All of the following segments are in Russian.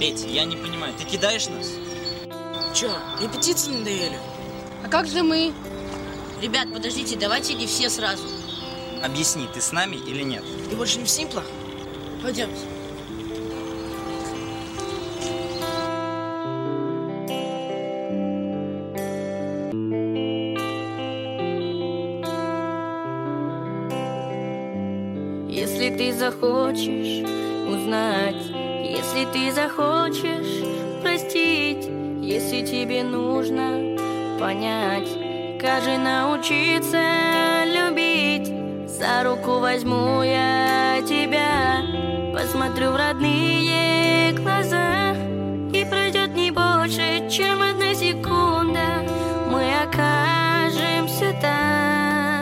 Петя, я не понимаю, ты кидаешь нас? Чё, репетиции надоели? А как же мы? Ребят, подождите, давайте не все сразу. Объясни, ты с нами или нет? Ты больше не в Симплах? Пойдемте. Если ты захочешь узнать, если ты захочешь простить, если тебе нужно понять, как же научиться любить, за руку возьму я тебя, посмотрю в родные глаза, и пройдет не больше, чем 1 секунда, мы окажемся там.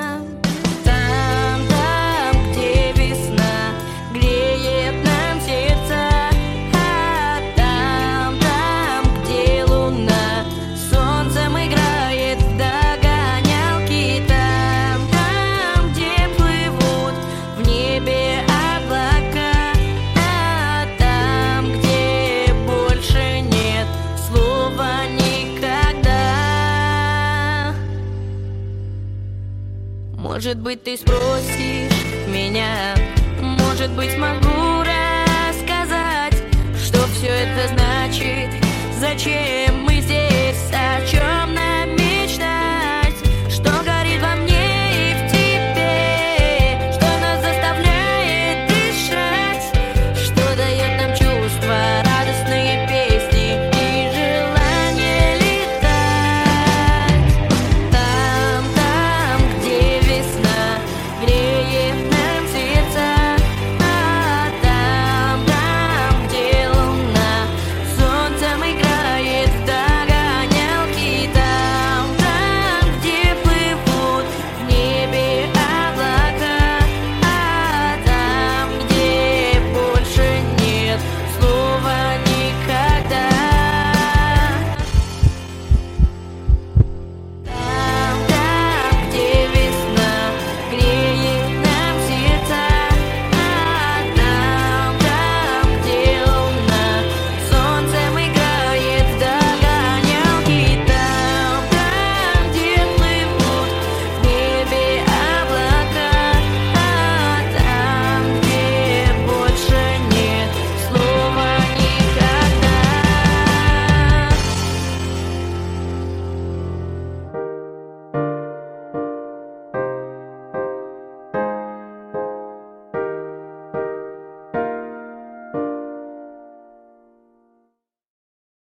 Может быть, ты спросишь меня, может быть, смогу рассказать, что все это значит, зачем мы здесь.